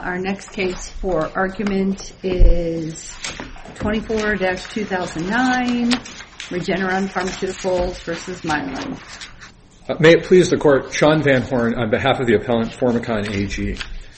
Our next case for argument is 24-2009, Regeneron Pharmaceuticals versus Mylan. May it please the Court, Sean Van Horn on behalf of the appellant Formycon AG.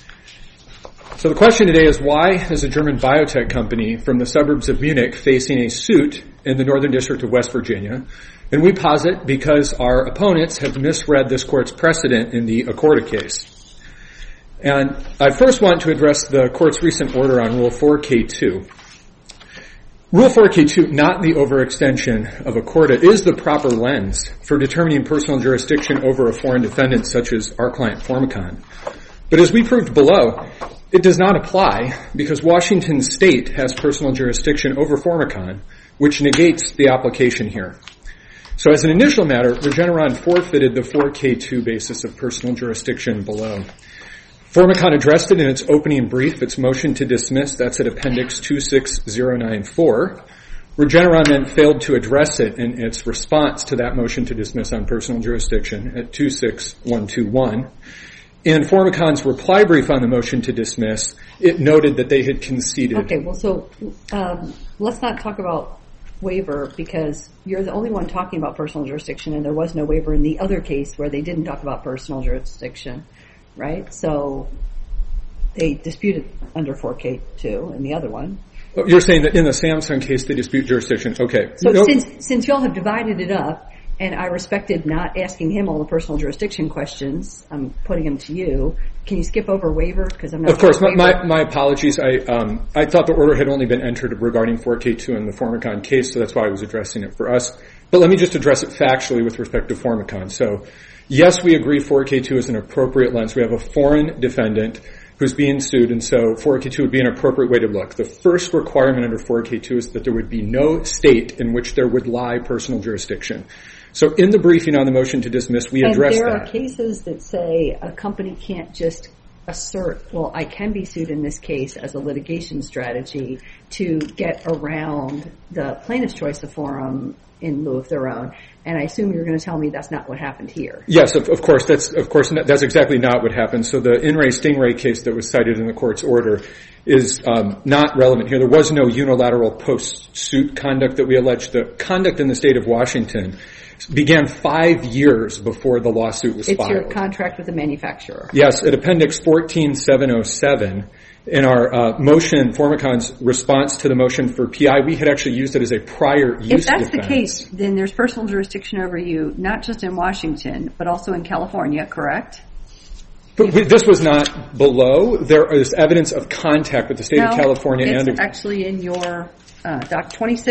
So the question today is, why is a German biotech company from the suburbs of Munich facing a suit in the Northern District of West Virginia? And we posit because our opponents have misread this Court's precedent in the Accorda case. And I first want to address the Court's recent order on Rule 4K2. Rule 4K2, not the overextension of Accorda, is the proper lens for determining personal jurisdiction over a foreign defendant such as our client Formycon. But as we proved below, it does not apply because Washington State has personal jurisdiction over Formycon, which negates the application here. So as an initial matter, Regeneron forfeited the 4K2 basis of personal jurisdiction below. Formycon addressed it in its opening brief, its motion to dismiss. That's at Appendix 26094. Regeneron then failed to address it in its response to that motion to dismiss on personal jurisdiction at 26121. In Formycon's reply brief on the motion to dismiss, it noted that they had conceded. Okay, well, so let's not talk about waiver because you're the only one talking about personal jurisdiction, and there was no waiver in the other case where they didn't talk about personal jurisdiction. Right? So they disputed under 4K2 in the other one. You're saying that in the Samsung case they dispute jurisdiction. Okay. So since y'all have divided it up, and I respected not asking him all the personal jurisdiction questions, I'm putting them to you. Can you skip over waiver? Because I'm not. Of course. My apologies. I thought the order had only been entered regarding 4K2 in the Formycon case, so that's why I was addressing it for us. But let me just address it factually with respect to Formycon. So, yes, we agree 4K2 is an appropriate lens. We have a foreign defendant who's being sued, and so 4K2 would be an appropriate way to look. The first requirement under 4K2 is that there would be no state in which there would lie personal jurisdiction. So in the briefing on the motion to dismiss, we addressed that. And there are cases that say a company can't just assert, well, I can be sued in this case as a litigation strategy to get around the plaintiff's choice of forum in lieu of their own. And I assume you're going to tell me that's not what happened here. Yes, of course. That's exactly not what happened. So the In re Stingray case that was cited in the Court's order is not relevant here. There was no unilateral post-suit conduct that we alleged. The conduct in the state of Washington began 5 years before the lawsuit was filed. It's your contract with the manufacturer. Yes, at Appendix 14707. In our motion, Formycon's response to the motion for PI, we had actually used it as a prior use defense. If that's the case, then there's personal jurisdiction over you, not just in Washington, but also in California, correct? But this was not below. There is evidence of contact with the state of California. It's actually in your Doc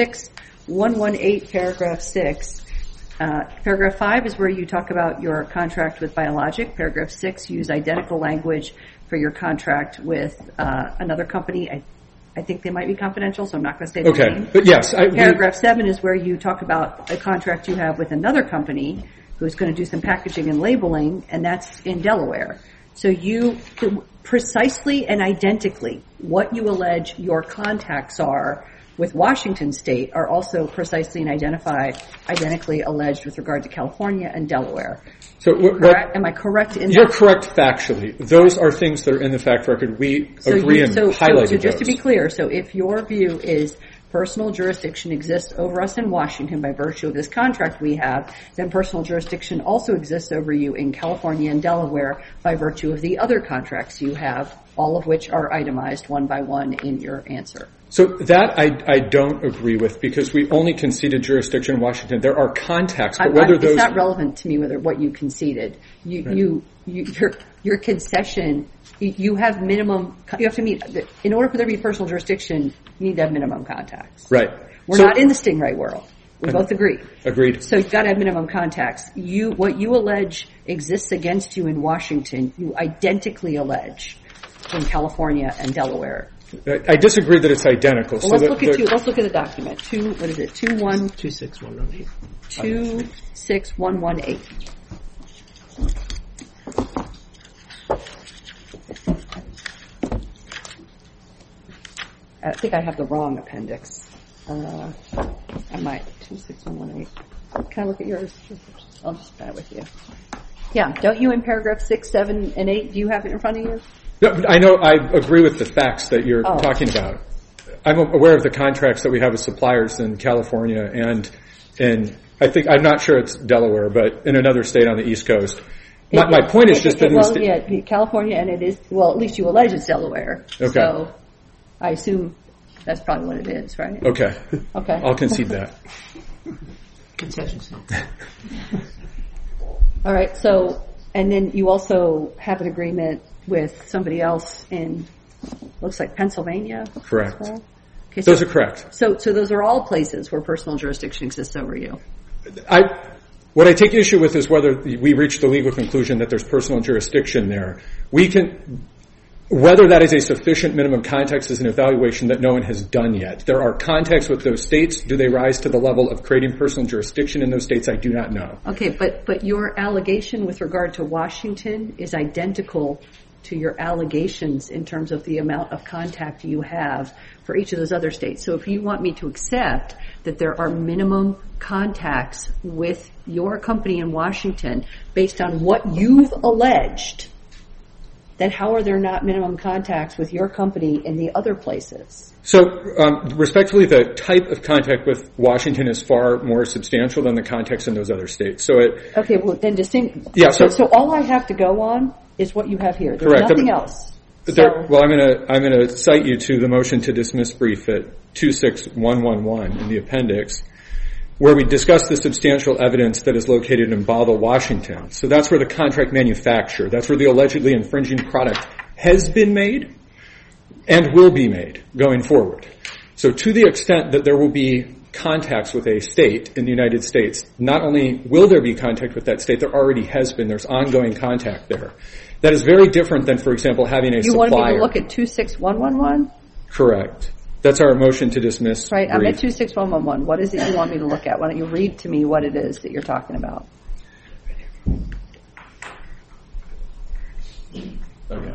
26118, paragraph 6. Paragraph 5 is where you talk about your contract with Biologic. Paragraph 6, use identical language for your contract with another company. I think they might be confidential, so I'm not going to say the name. But yes. Paragraph 7 is where you talk about a contract you have with another company who's going to do some packaging and labeling, and that's in Delaware. So you precisely and identically what you allege your contacts are with Washington State are also precisely and identically alleged with regard to California and Delaware. So am I correct in that? You're correct factually. Those are things that are in the fact record. We agree and highlighted So just those. to be clear, so if your view is personal jurisdiction exists over us in Washington by virtue of this contract we have, then personal jurisdiction also exists over you in California and Delaware by virtue of the other contracts you have, all of which are itemized one by one in your answer. So that I don't agree with because we only conceded jurisdiction in Washington. There are contacts, but whether those... It's not relevant to me whether what you conceded. Your concession, you have minimum... You have to meet... In order for there to be personal jurisdiction, you need to have minimum contacts. Right. We're not in the Stingray world. We both agree. Agreed. So you've got to have minimum contacts. What you allege exists against you in Washington, you identically allege in California and Delaware. I disagree that it's identical. Well, let's look at the document. 26118. 26118. I think I have the wrong appendix. I might. 26118. Can I look at yours? I'll just chat with you. Yeah, don't you in paragraph 6, 7, and 8, do you have it in front of you? No, I know. I agree with the facts that you're talking about. I'm aware of the contracts that we have with suppliers in California and I'm not sure it's Delaware, but in another state on the East Coast. My point is just that California, and it is, well, at least you allege it's Delaware. Okay. So I assume that's probably what it is, right? Okay. I'll concede that. Concessions. All right. So, and then you also have an agreement with somebody else in, looks like Pennsylvania. Correct. Well. Okay, those are correct. So those are all places where personal jurisdiction exists over you. What I take issue with is whether we reach the legal conclusion that there's personal jurisdiction there. Whether that is a sufficient minimum context is an evaluation that no one has done yet. There are contacts with those states. Do they rise to the level of creating personal jurisdiction in those states? I do not know. Okay, but your allegation with regard to Washington is identical to your allegations in terms of the amount of contact you have for each of those other states. So if you want me to accept that there are minimum contacts with your company in Washington based on what you've alleged, then how are there not minimum contacts with your company in the other places? So, respectfully, the type of contact with Washington is far more substantial than the contacts in those other states. Okay, well, then so all I have to go on is what you have here. There's correct. Nothing else. Well, I'm going to cite you to the motion to dismiss brief at 26111 in the appendix, where we discuss the substantial evidence that is located in Bothell, Washington. So that's where the contract manufacturer, that's where the allegedly infringing product has been made and will be made going forward. So to the extent that there will be contacts with a state in the United States, not only will there be contact with that state, there already has been. There's ongoing contact there. That is very different than, for example, having a supplier. You wanted me to look at 26111? Correct. That's our motion to dismiss. Right, I'm at 26111. What is it you want me to look at? Why don't you read to me what it is that you're talking about? Okay.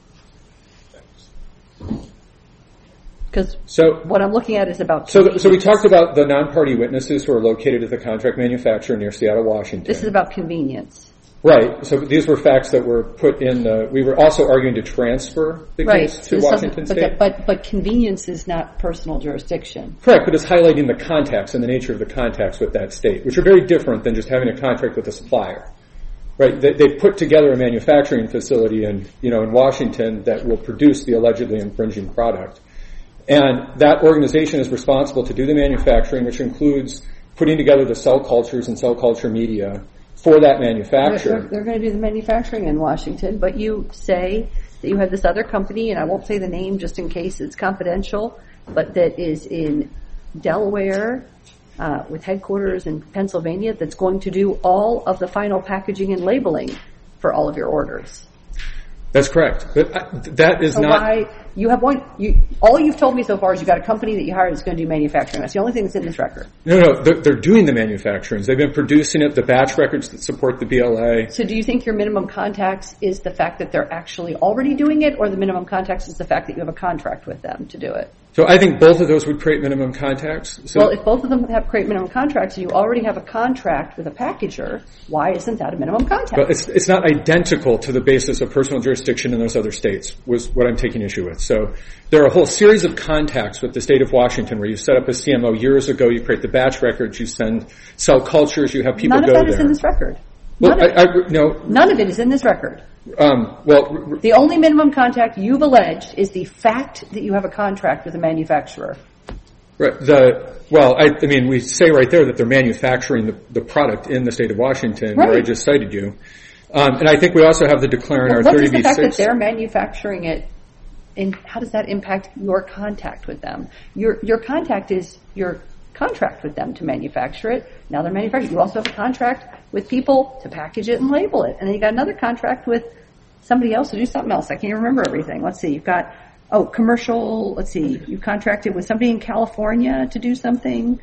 Because what I'm looking at is about... So we talked about the non-party witnesses who are located at the contract manufacturer near Seattle, Washington. This is about convenience. Right. So these were facts that were put in we were also arguing to transfer the case to Washington State. But convenience is not personal jurisdiction. Correct, but it's highlighting the contacts and the nature of the contacts with that state, which are very different than just having a contract with a supplier. Right. They put together a manufacturing facility in Washington that will produce the allegedly infringing product. And that organization is responsible to do the manufacturing, which includes putting together the cell cultures and cell culture media for that manufacturer. They're going to do the manufacturing in Washington, but you say that you have this other company, and I won't say the name just in case it's confidential, but that is in Delaware with headquarters in Pennsylvania that's going to do all of the final packaging and labeling for all of your orders. That's correct. But that is not... You have one. All you've told me so far is you got a company that you hired that's going to do manufacturing. That's the only thing that's in this record. No, they're doing the manufacturing. They've been producing it. The batch records that support the BLA. So, do you think your minimum contacts is the fact that they're actually already doing it, or the minimum contacts is the fact that you have a contract with them to do it? So, I think both of those would create minimum contacts. Well, if both of them create minimum contracts, and you already have a contract with a packager, why isn't that a minimum contract? But it's not identical to the basis of personal jurisdiction in those other states. Was what I'm taking issue with. So there are a whole series of contacts with the state of Washington where you set up a CMO years ago, you create the batch records, you send cell cultures, you have people go there. None of that is in this record. None of it is in this record. Well, the only minimum contact you've alleged is the fact that you have a contract with a manufacturer. Right. I mean, we say right there that they're manufacturing the product in the state of Washington, right, where I just cited you. And I think we also have the declare in our 30B6. What is the fact that they're manufacturing it, and how does that impact your contact with them? Your contact is your contract with them to manufacture it. Now they're manufacturing. You also have a contract with people to package it and label it. And then you got another contract with somebody else to do something else. I can't remember everything. Let's see. You've got, commercial. Let's see. You contracted with somebody in California to do something.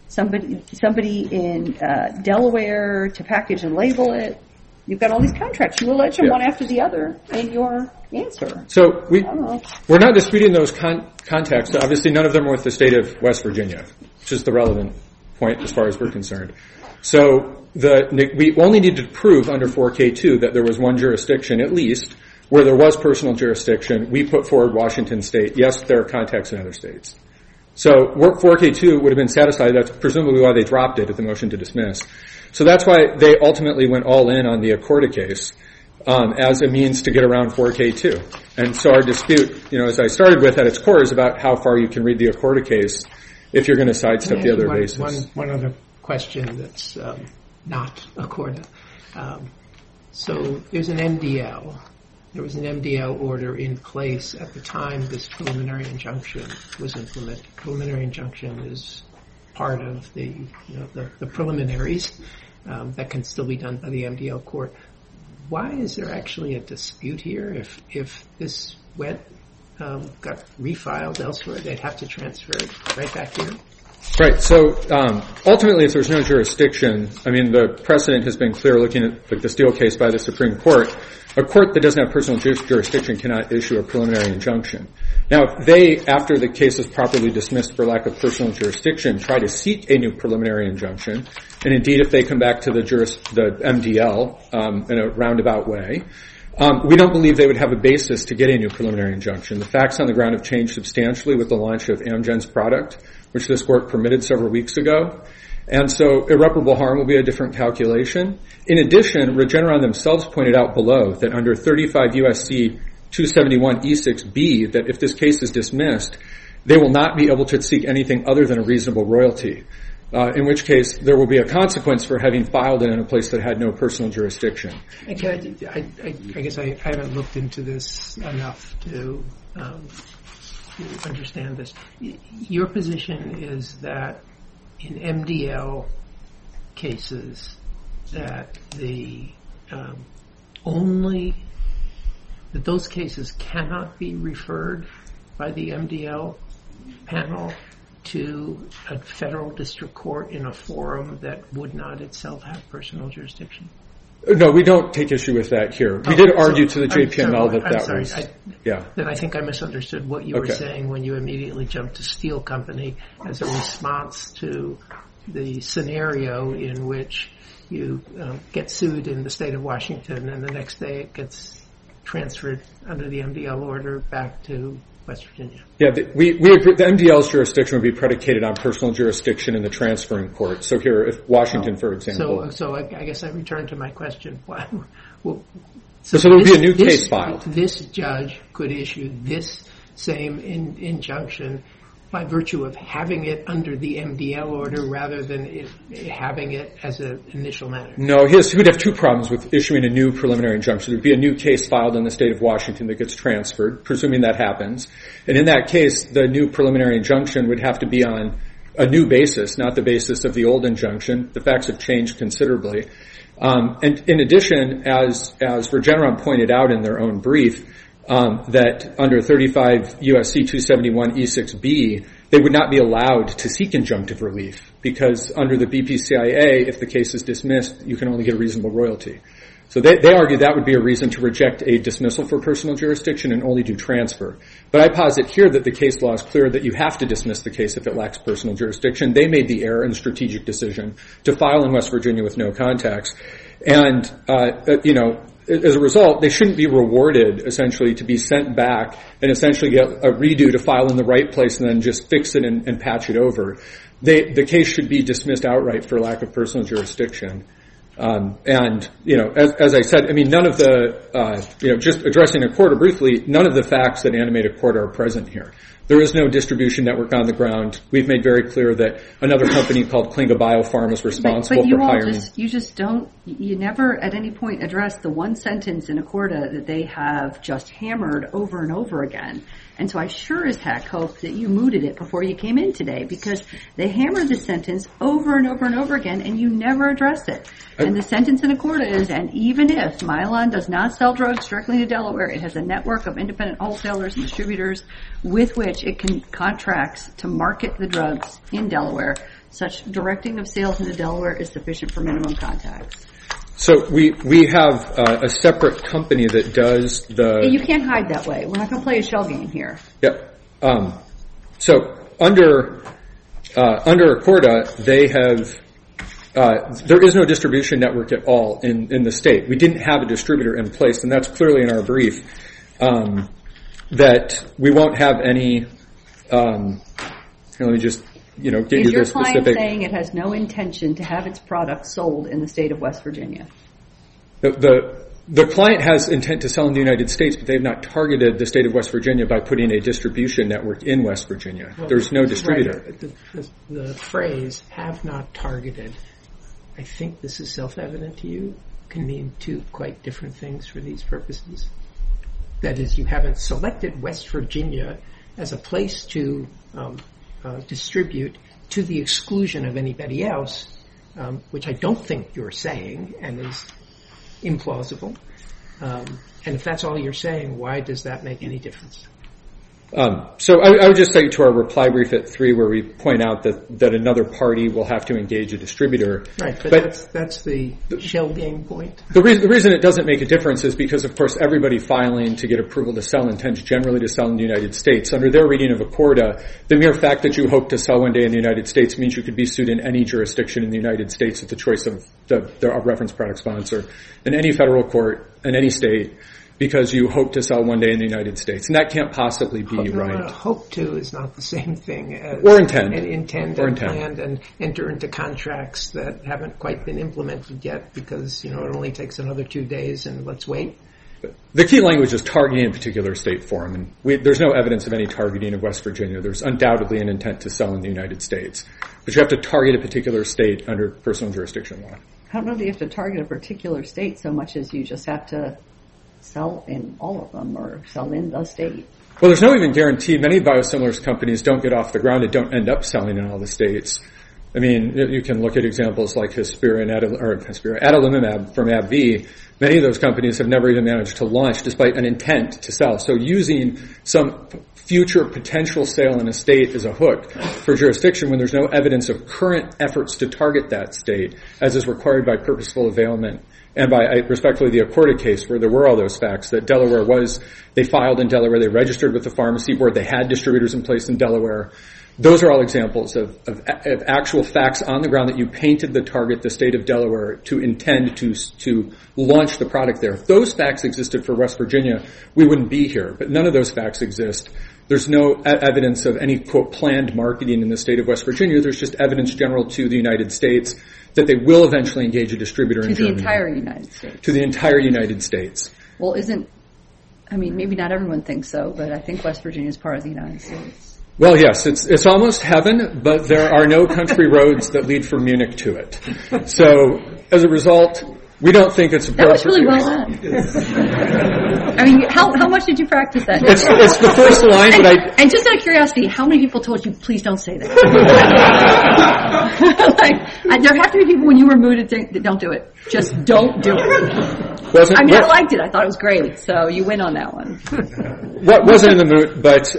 Somebody in Delaware to package and label it. You've got all these contracts. You allege them one after the other in your answer. So we're not disputing those contacts. Obviously, none of them are with the state of West Virginia, which is the relevant point as far as we're concerned. So we only needed to prove under 4K2 that there was one jurisdiction, at least, where there was personal jurisdiction, we put forward Washington State. Yes, there are contacts in other states. So 4K2 would have been satisfied. That's presumably why they dropped it at the motion to dismiss. So that's why they ultimately went all in on the Accorda case as a means to get around 4K2. And so our dispute, as I started with at its core, is about how far you can read the Accorda case if you're going to sidestep the other basis. One other question that's not Accorda. So there's an MDL. There was an MDL order in place at the time this preliminary injunction was implemented. Preliminary injunction is part of the preliminaries that can still be done by the MDL court. Why is there actually a dispute here? If this got refiled elsewhere, they'd have to transfer it right back here? Right. So ultimately, if there's no jurisdiction, the precedent has been clear looking at the Steele case by the Supreme Court. A court that doesn't have personal jurisdiction cannot issue a preliminary injunction. Now, if they, after the case is properly dismissed for lack of personal jurisdiction, try to seek a new preliminary injunction, and indeed if they come back to the MDL in a roundabout way, we don't believe they would have a basis to get a new preliminary injunction. The facts on the ground have changed substantially with the launch of Amgen's product, which this court permitted several weeks ago. And so irreparable harm will be a different calculation. In addition, Regeneron themselves pointed out below that under 35 U.S.C. 271 E6B, that if this case is dismissed, they will not be able to seek anything other than a reasonable royalty, in which case there will be a consequence for having filed it in a place that had no personal jurisdiction. I guess I haven't looked into this enough to understand this. Your position is that in MDL cases that that those cases cannot be referred by the MDL panel to a federal district court in a forum that would not itself have personal jurisdiction? No, we don't take issue with that here. We did argue to the JPML that was... Then I think I misunderstood what you were saying when you immediately jumped to Steele Company as a response to the scenario in which you get sued in the state of Washington and the next day it gets transferred under the MDL order back to West Virginia. Yeah, we agree. The MDL's jurisdiction would be predicated on personal jurisdiction in the transferring court. So here, if Washington, for example... So I guess I return to my question. So there would be a new case filed. This judge could issue this same injunction by virtue of having it under the MDL order rather than having it as an initial matter? No, he would have two problems with issuing a new preliminary injunction. There would be a new case filed in the state of Washington that gets transferred, presuming that happens. And in that case, the new preliminary injunction would have to be on a new basis, not the basis of the old injunction. The facts have changed considerably. And in addition, as Regeneron pointed out in their own brief, that under 35 U.S.C. 271 E6B, they would not be allowed to seek injunctive relief because under the BPCIA, if the case is dismissed, you can only get a reasonable royalty. So they argue that would be a reason to reject a dismissal for personal jurisdiction and only do transfer. But I posit here that the case law is clear that you have to dismiss the case if it lacks personal jurisdiction. They made the error and strategic decision to file in West Virginia with no contacts. And, as a result, they shouldn't be rewarded, essentially, to be sent back and essentially get a redo to file in the right place and then just fix it and patch it over. The case should be dismissed outright for lack of personal jurisdiction. As I said, none of the, just addressing Accorda briefly, none of the facts that animate Accorda are present here. There is no distribution network on the ground. We've made very clear that another company called Klinga Biopharm is responsible for hiring. You never at any point address the one sentence in Accorda that they have just hammered over and over again. And so I sure as heck hope that you mooted it before you came in today because they hammered the sentence over and over and over again and you never address it. And the sentence in Accorda is, and even if Mylan does not sell drugs directly to Delaware, it has a network of independent wholesalers and distributors with which it can contracts to market the drugs in Delaware. Such directing of sales into Delaware is sufficient for minimum contacts. So we have a separate company that does the... You can't hide that way. We're not going to play a shell game here. Yep. So under Accorda, they have there is no distribution network at all in the state. We didn't have a distributor in place, and that's clearly in our brief, that we won't have any, let me just, get you the specific. Is your client saying it has no intention to have its product sold in the state of West Virginia? The client has intent to sell in the United States, but they have not targeted the state of West Virginia by putting a distribution network in West Virginia. Well, there's no distributor. Right. The phrase "have not targeted," I think this is self-evident to you, can mean two quite different things for these purposes. That is, you haven't selected West Virginia as a place to distribute to the exclusion of anybody else, which I don't think you're saying and is implausible. And if that's all you're saying, why does that make any difference? So I would just say to our reply brief at 3, where we point out that another party will have to engage a distributor. Right, but that's the shell game point. The reason it doesn't make a difference is because, of course, everybody filing to get approval to sell intends generally to sell in the United States. Under their reading of ACORDA, the mere fact that you hope to sell one day in the United States means you could be sued in any jurisdiction in the United States at the choice of the reference product sponsor, in any federal court, in any state, because you hope to sell one day in the United States. And that can't possibly be right. Hope to is not the same thing as... Or intend. And intend and planned and enter into contracts that haven't quite been implemented yet because, it only takes another 2 days and let's wait. The key language is targeting a particular state form. And there's no evidence of any targeting of West Virginia. There's undoubtedly an intent to sell in the United States. But you have to target a particular state under personal jurisdiction law. I don't know that you have to target a particular state so much as you just have to sell in all of them or sell in the state. Well, there's no even guarantee. Many biosimilars companies don't get off the ground and don't end up selling in all the states. I mean, you can look at examples like Hespera and adalimumab from AbbVie. Many of those companies have never even managed to launch despite an intent to sell. So using some future potential sale in a state as a hook for jurisdiction when there's no evidence of current efforts to target that state, as is required by purposeful availment, and by, respectfully, the ACORDA case where there were all those facts that they filed in Delaware, they registered with the pharmacy board, they had distributors in place in Delaware. Those are all examples of actual facts on the ground that you painted the target, the state of Delaware, to intend to launch the product there. If those facts existed for West Virginia, we wouldn't be here. But none of those facts exist. There's no evidence of any, quote, planned marketing in the state of West Virginia. There's just evidence general to the United States that they will eventually engage a distributor in Germany. To the entire United States. To the entire United States. Well, maybe not everyone thinks so, but I think West Virginia is part of the United States. Well, yes, it's almost heaven, but there are no country roads that lead from Munich to it. So, as a result, we don't think it's appropriate. That was really well done. I mean, how much did you practice that? It's the first line, and just out of curiosity, how many people told you, please don't say that? There have to be people when you were mooted that don't do it. Just don't do it. I liked it. I thought it was great. So you win on that one. What wasn't in the mood, but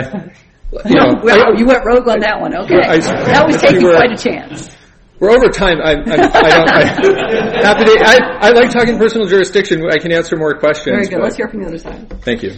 you went rogue on that one. Okay, that was taking quite a chance. We're over time. I like talking personal jurisdiction. I can answer more questions. Very good. Let's hear from the other side. Thank you.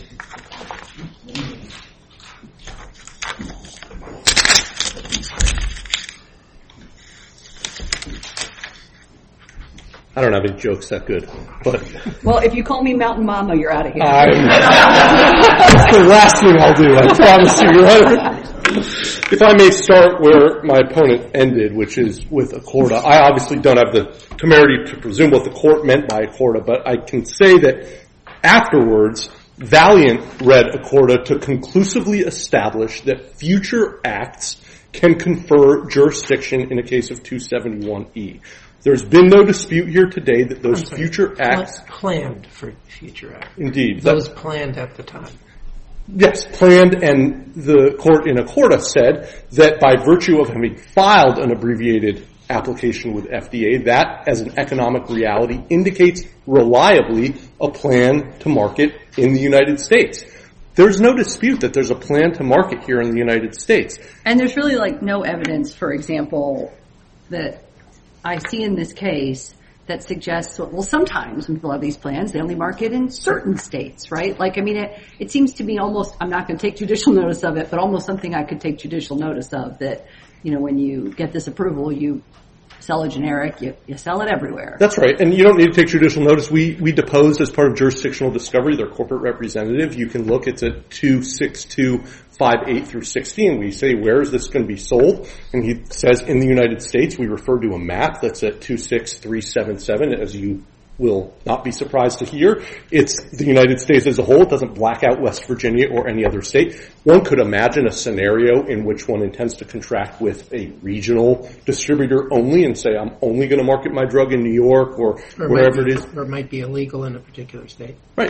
I don't have any jokes that good, but... Well, if you call me Mountain Mama, you're out of here. That's the last thing I'll do, I promise you, Your Honor. If I may start where my opponent ended, which is with ACORDA. I obviously don't have the temerity to presume what the court meant by ACORDA, but I can say that afterwards, Valiant read ACORDA to conclusively establish that future acts can confer jurisdiction in a case of 271E. There's been no dispute here today that those future acts... What's planned for future acts? Indeed. Those planned at the time. Yes, planned, and the court in ACORDA said that by virtue of having filed an abbreviated application with FDA, that, as an economic reality, indicates reliably a plan to market in the United States. There's no dispute that there's a plan to market here in the United States. And there's really no evidence, for example, that I see in this case that suggests, well, sometimes when people have these plans, they only market in certain states, right? It seems to me almost, I'm not going to take judicial notice of it, but almost something I could take judicial notice of, that, when you get this approval, you sell a generic, you sell it everywhere. That's right. And you don't need to take judicial notice. We deposed as part of jurisdictional discovery their corporate representative. You can look, it's at 26258 through 16. We say, where is this going to be sold? And he says, in the United States. We refer to a map that's at 26377, as you will not be surprised to hear. It's the United States as a whole. It doesn't black out West Virginia or any other state. One could imagine a scenario in which one intends to contract with a regional distributor only and say, I'm only going to market my drug in New York or wherever it is. Or it might be illegal in a particular state. Right.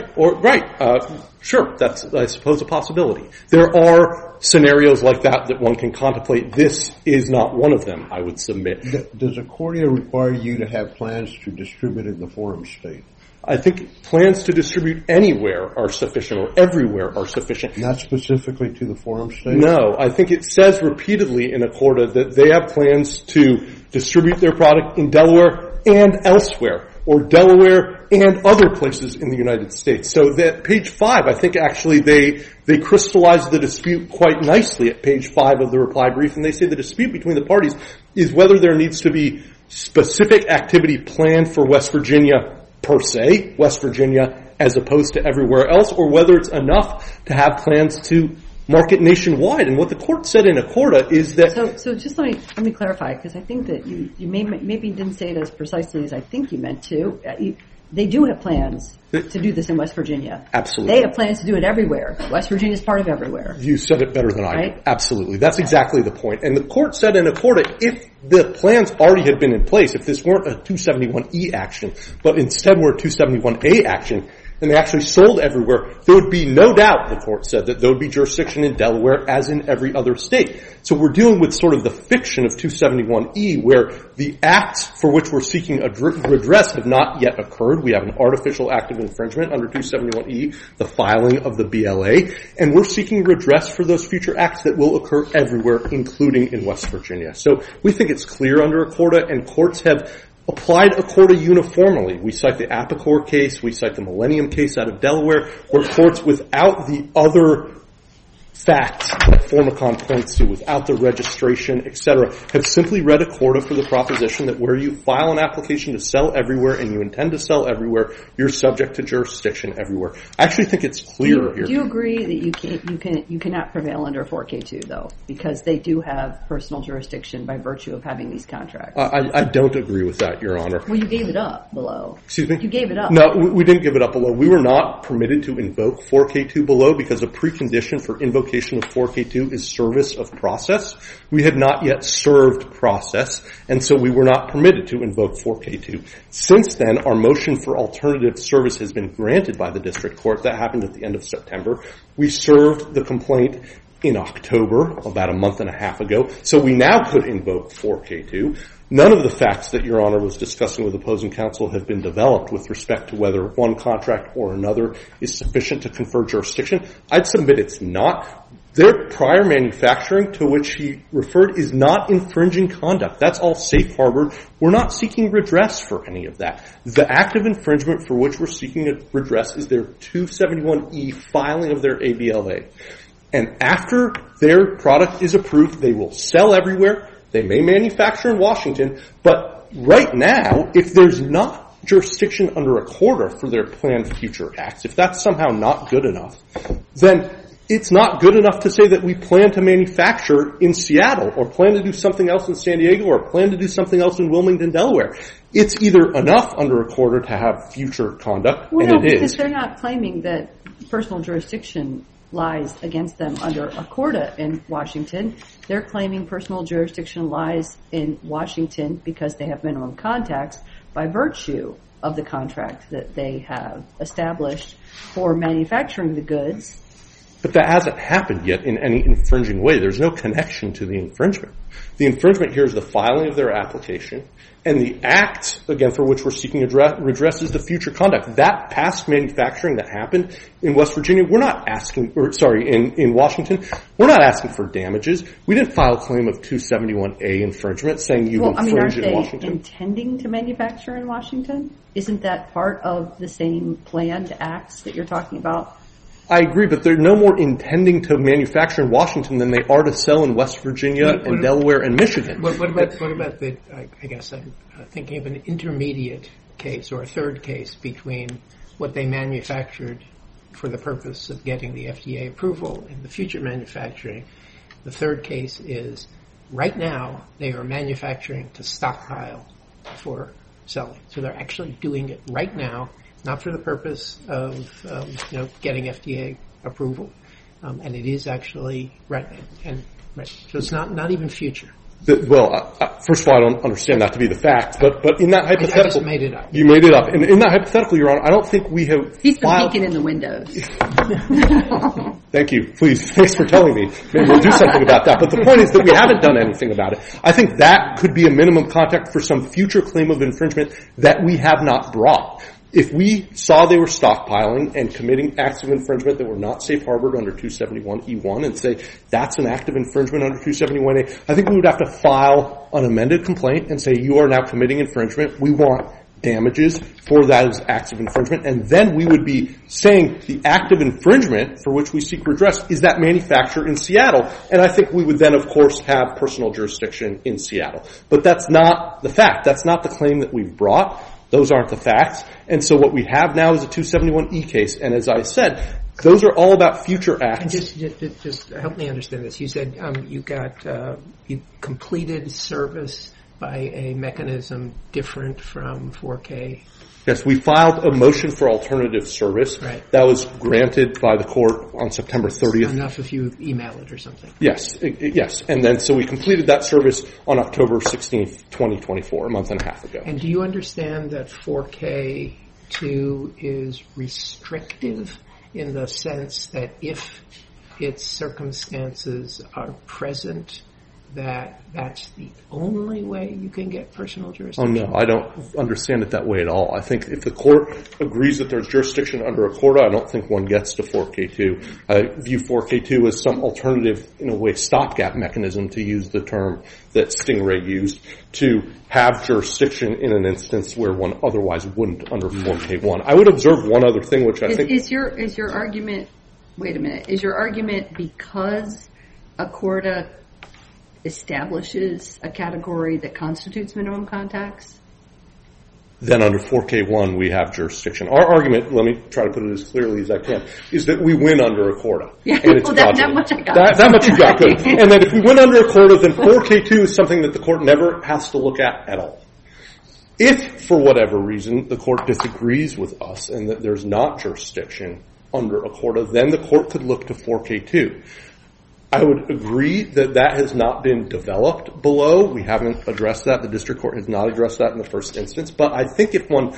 Sure. That's, I suppose, a possibility. There are scenarios like that one can contemplate. This is not one of them, I would submit. Does Accordia require you to have plans to distribute in the forum state? I think plans to distribute anywhere are sufficient, or everywhere are sufficient. Not specifically to the forum state? No. I think it says repeatedly in Accordia that they have plans to distribute their product in Delaware and elsewhere, or Delaware and other places in the United States. So that page 5, I think actually they crystallize the dispute quite nicely at page 5 of the reply brief, and they say the dispute between the parties is whether there needs to be specific activity planned for West Virginia per se, West Virginia as opposed to everywhere else, or whether it's enough to have plans to market nationwide. And what the court said in Accordia is that... So just let me clarify, because I think that you maybe didn't say it as precisely as I think you meant to. They do have plans to do this in West Virginia. Absolutely. They have plans to do it everywhere. West Virginia is part of everywhere. You said it better than I right? did. Absolutely. That's exactly the point. And the court said in Accordia, if the plans already had been in place, if this weren't a 271E action, but instead were a 271A action, and they actually sold everywhere, there would be no doubt, the court said, that there would be jurisdiction in Delaware as in every other state. So we're dealing with sort of the fiction of 271E, where the acts for which we're seeking a redress have not yet occurred. We have an artificial act of infringement under 271E, the filing of the BLA, and we're seeking redress for those future acts that will occur everywhere, including in West Virginia. So we think it's clear under Accordia, and courts have applied Accordia uniformly. We cite the Apicor case, we cite the Millennium case out of Delaware, where courts without the other facts that Formicon points to, without the registration, etc., have simply read Accordia for the proposition that where you file an application to sell everywhere and you intend to sell everywhere, you're subject to jurisdiction everywhere. I actually think it's clear here. Do you agree that you cannot prevail under 4K2 though, because they do have personal jurisdiction by virtue of having these contracts? I don't agree with that, Your Honor. Well, you gave it up below. Excuse me? You gave it up. No, we didn't give it up below. We were not permitted to invoke 4K2 below because a precondition for invocation of 4K2 is service of process. We had not yet served process, and so we were not permitted to invoke 4K2. Since then, our motion for alternative service has been granted by the district court. That happened at the end of September. We served the complaint in October, about a month and a half ago, so we now could invoke 4K2. None of the facts that Your Honor was discussing with opposing counsel have been developed with respect to whether one contract or another is sufficient to confer jurisdiction. I'd submit it's not. Their prior manufacturing to which he referred is not infringing conduct. That's all safe harbor. We're not seeking redress for any of that. The act of infringement for which we're seeking a redress is their 271E filing of their ABLA. And after their product is approved, they will sell everywhere. They may manufacture in Washington, but right now, if there's not jurisdiction under Accordia for their planned future acts, if that's somehow not good enough, then it's not good enough to say that we plan to manufacture in Seattle or plan to do something else in San Diego or plan to do something else in Wilmington, Delaware. It's either enough under Accordia to have future conduct, and it is. Because they're not claiming that personal jurisdiction lies against them under Accordia in Washington. They're claiming personal jurisdiction lies in Washington because they have minimum contacts by virtue of the contract that they have established for manufacturing the goods. But that hasn't happened yet in any infringing way. There's no connection to the infringement. The infringement here is the filing of their application, and the act, again, for which we're seeking redress is the future conduct. That past manufacturing that happened in West Virginia, we're not asking, in Washington, we're not asking for damages. We didn't file a claim of 271A infringement saying you've infringed in Washington. Aren't they intending to manufacture in Washington? Isn't that part of the same planned acts that you're talking about I agree, but they're no more intending to manufacture in Washington than they are to sell in West Virginia and Delaware and Michigan. What about the, I guess I'm thinking of an intermediate case or a third case between what they manufactured for the purpose of getting the FDA approval and the future manufacturing. The third case is right now they are manufacturing to stockpile for selling. So they're actually doing it right now, not for the purpose of getting FDA approval, and it is actually right. So it's not even future. First of all, I don't understand that to be the fact, but in that hypothetical, I just made it up. You made it up, and in that hypothetical, Your Honor, I don't think we have. He's been peeking in the windows. Thank you. Please, thanks for telling me. Maybe we'll do something about that. But the point is that we haven't done anything about it. I think that could be a minimum contact for some future claim of infringement that we have not brought. If we saw they were stockpiling and committing acts of infringement that were not safe harbored under 271E1 and say that's an act of infringement under 271A, I think we would have to file an amended complaint and say you are now committing infringement. We want damages for those acts of infringement. And then we would be saying the act of infringement for which we seek redress is that manufacture in Seattle. And I think we would then, of course, have personal jurisdiction in Seattle. But that's not the fact. That's not the claim that we've brought. Those aren't the facts. And so what we have now is a 271E case. And as I said, those are all about future acts. And just help me understand this. You said you completed service by a mechanism different from 4K. Yes, we filed a motion for alternative service. Right. That was granted by the court on September 30th. Enough if you email it or something. Yes, yes. And then so we completed that service on October 16th, 2024, a month and a half ago. And do you understand that 4K2 is restrictive in the sense that if its circumstances are present, that's the only way you can get personal jurisdiction? Oh, no, I don't understand it that way at all. I think if the court agrees that there's jurisdiction under ACORDA, I don't think one gets to 4K2. I view 4K2 as some alternative, in a way, stopgap mechanism, to use the term that Stingray used, to have jurisdiction in an instance where one otherwise wouldn't under 4K1. I would observe one other thing, which I think... Is your argument... Wait a minute. Is your argument because ACORDA establishes a category that constitutes minimum contacts? Then under 4K1 we have jurisdiction. Our argument, let me try to put it as clearly as I can, is that we win under ACORDA. Yeah, and it's that much I got. That much you got, good. And that if we win under ACORDA, then 4K2 is something that the court never has to look at all. If, for whatever reason, the court disagrees with us and that there's not jurisdiction under ACORDA, then the court could look to 4K2. I would agree that has not been developed below. We haven't addressed that. The district court has not addressed that in the first instance. But I think if one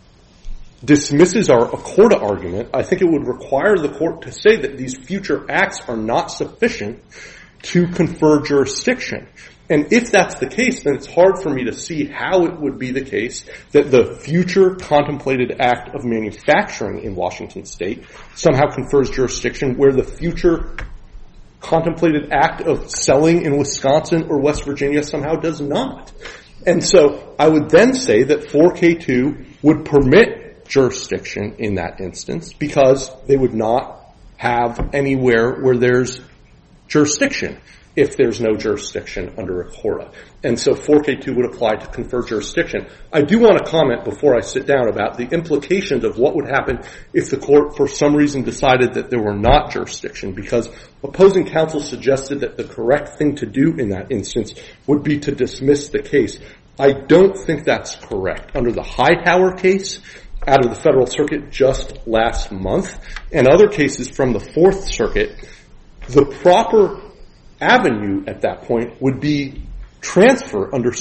dismisses our ACORDA argument, I think it would require the court to say that these future acts are not sufficient to confer jurisdiction. And if that's the case, then it's hard for me to see how it would be the case that the future contemplated act of manufacturing in Washington State somehow confers jurisdiction where the future contemplated act of selling in Wisconsin or West Virginia somehow does not. And so I would then say that 4K2 would permit jurisdiction in that instance because they would not have anywhere where there's jurisdiction if there's no jurisdiction under ACORDA. And so 4K2 would apply to confer jurisdiction. I do want to comment before I sit down about the implications of what would happen if the court for some reason decided that there were not jurisdiction, because opposing counsel suggested that the correct thing to do in that instance would be to dismiss the case. I don't think that's correct. Under the Hightower case out of the Federal Circuit just last month and other cases from the Fourth Circuit, the proper avenue at that point would be transfer under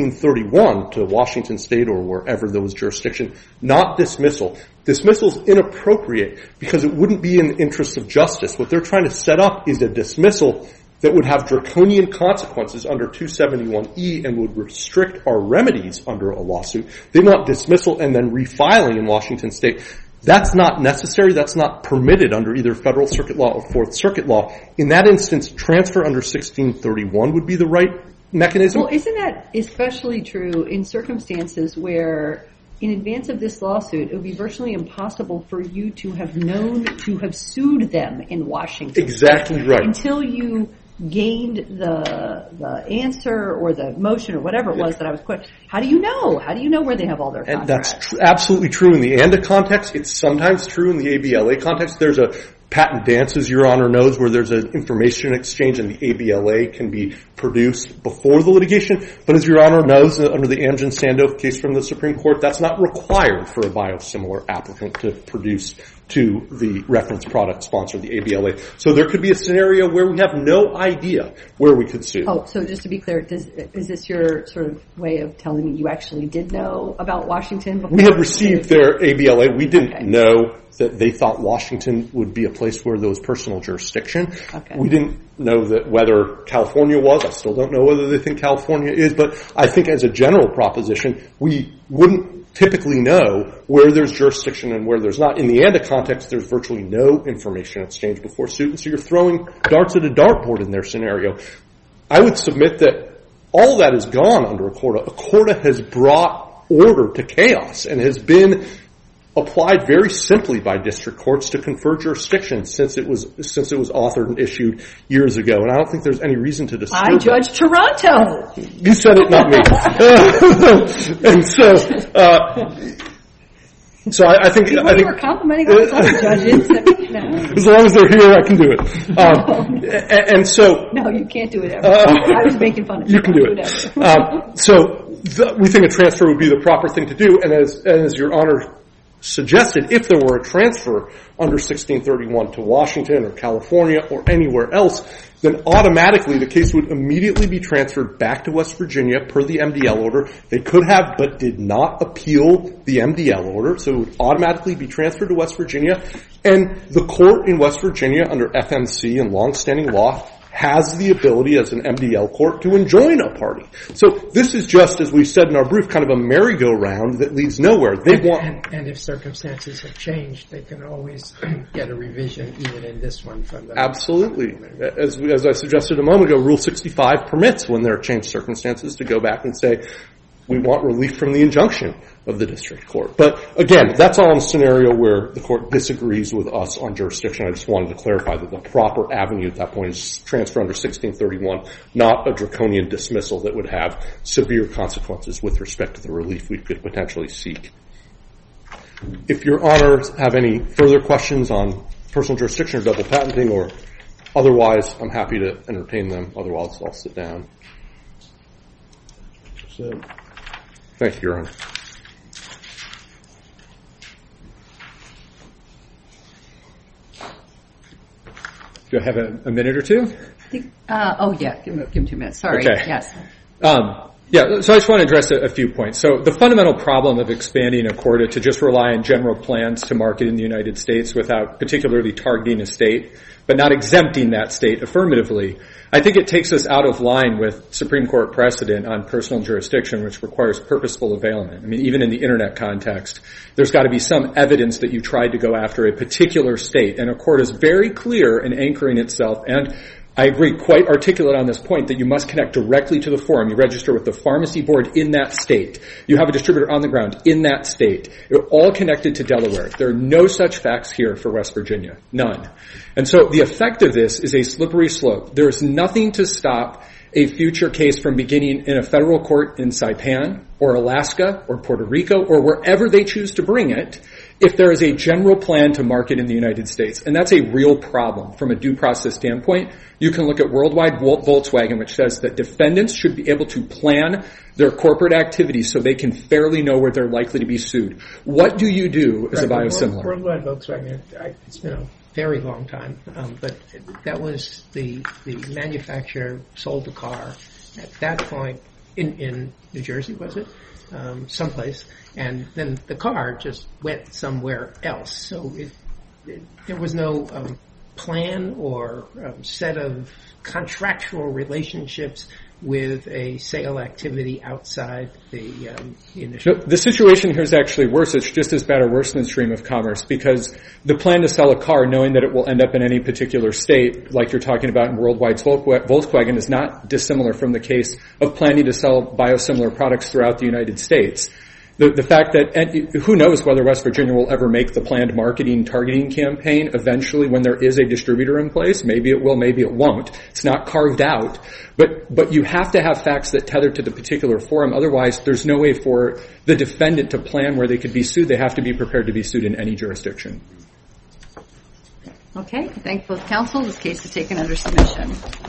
1631 to Washington State or wherever there was jurisdiction, not dismissal. Dismissal's inappropriate because it wouldn't be in the interest of justice. What they're trying to set up is a dismissal that would have draconian consequences under 271E and would restrict our remedies under a lawsuit. They want dismissal and then refiling in Washington State. That's not necessary. That's not permitted under either Federal Circuit law or Fourth Circuit law. In that instance, transfer under 1631 would be the right mechanism. Well, isn't that especially true in circumstances where in advance of this lawsuit, it would be virtually impossible for you to have known to have sued them in Washington. Exactly right. Until you gained the answer or the motion or whatever it was that I was questioning. How do you know? How do you know where they have all their contracts? And that's absolutely true in the ANDA context. It's sometimes true in the ABLA context. There's a patent dance, as Your Honor knows, where there's an information exchange and the ABLA can be produced before the litigation. But as Your Honor knows, under the Amgen Sandoff case from the Supreme Court, that's not required for a biosimilar applicant to produce to the reference product sponsor, the ABLA. So there could be a scenario where we have no idea where we could sue. Oh, so just to be clear, is this your sort of way of telling me you actually did know about Washington before? We had received their ABLA. We didn't know that they thought Washington would be a place where there was personal jurisdiction. Okay. We didn't know that whether California was. I still don't know whether they think California is, but I think as a general proposition, we wouldn't typically know where there's jurisdiction and where there's not. In the ANDA context, there's virtually no information exchange before suit, and so you're throwing darts at a dartboard in their scenario. I would submit that all that is gone under ACORDA. ACORDA has brought order to chaos and has been applied very simply by district courts to confer jurisdiction since it was authored and issued years ago. And I don't think there's any reason to disturb I judge Toronto. You said it, not me. And so I think People you were complimenting all the other judges. As long as they're here, I can do it. And so no, you can't do it ever. I was making fun of you. You can do it. We think a transfer would be the proper thing to do. And as Your Honor suggested, if there were a transfer under 1631 to Washington or California or anywhere else, then automatically the case would immediately be transferred back to West Virginia per the MDL order. They could have but did not appeal the MDL order, so it would automatically be transferred to West Virginia. And the court in West Virginia under FMC and longstanding law has the ability as an MDL court to enjoin a party. So this is just, as we said in our brief, kind of a merry-go-round that leads nowhere. And if circumstances have changed, they can always get a revision even in this one from them. Absolutely. As I suggested a moment ago, Rule 65 permits when there are changed circumstances to go back and say, we want relief from the injunction of the district court. But again, that's all in a scenario where the court disagrees with us on jurisdiction. I just wanted to clarify that the proper avenue at that point is transfer under 1631, not a draconian dismissal that would have severe consequences with respect to the relief we could potentially seek. If Your Honors have any further questions on personal jurisdiction or double patenting or otherwise, I'm happy to entertain them. Otherwise, I'll sit down. Thank you, Your Honor. Do I have a minute or two? Give him 2 minutes. Sorry. Okay. Yes. So I just want to address a few points. So the fundamental problem of expanding ACORDA to just rely on general plans to market in the United States without particularly targeting a state, but not exempting that state affirmatively, I think it takes us out of line with Supreme Court precedent on personal jurisdiction, which requires purposeful availment. I mean, even in the Internet context, there's got to be some evidence that you tried to go after a particular state. And ACORDA is very clear in anchoring itself, and I agree, quite articulate on this point, that you must connect directly to the forum. You register with the pharmacy board in that state. You have a distributor on the ground in that state. You're all connected to Delaware. There are no such facts here for West Virginia. None. And so the effect of this is a slippery slope. There is nothing to stop a future case from beginning in a federal court in Saipan or Alaska or Puerto Rico or wherever they choose to bring it if there is a general plan to market in the United States. And that's a real problem from a due process standpoint. You can look at Worldwide Volkswagen, which says that defendants should be able to plan their corporate activities so they can fairly know where they're likely to be sued. What do you do as a biosimilar? Worldwide Volkswagen, it's been a very long time, but that was the manufacturer sold the car at that point in New Jersey, was it? Someplace, and then the car just went somewhere else. So there was no plan or set of contractual relationships with a sale activity outside the initial. The situation here is actually worse. It's just as bad or worse than stream of commerce because the plan to sell a car knowing that it will end up in any particular state, like you're talking about in Worldwide Volkswagen, is not dissimilar from the case of planning to sell biosimilar products throughout the United States. The fact that, and who knows whether West Virginia will ever make the planned marketing targeting campaign eventually when there is a distributor in place. Maybe it will, maybe it won't. It's not carved out. But you have to have facts that tether to the particular forum. Otherwise, there's no way for the defendant to plan where they could be sued. They have to be prepared to be sued in any jurisdiction. Okay. I thank both counsel. This case is taken under submission.